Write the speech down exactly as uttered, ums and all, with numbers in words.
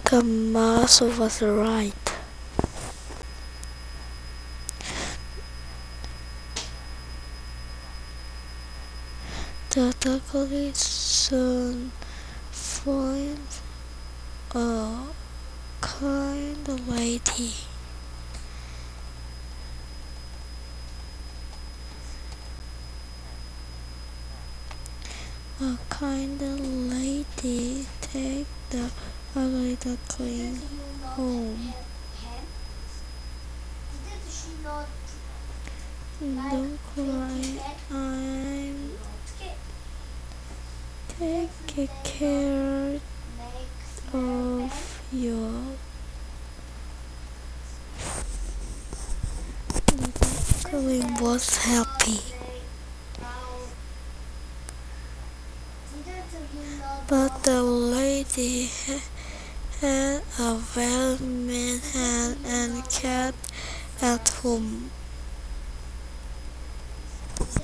The mouse was right. The duckling soon found a kind lady. A kind lady take the ugly duckling home. Don't cry, I'm taking care of you. The duckling was happy. But the lady had a very mean hand and kept at home.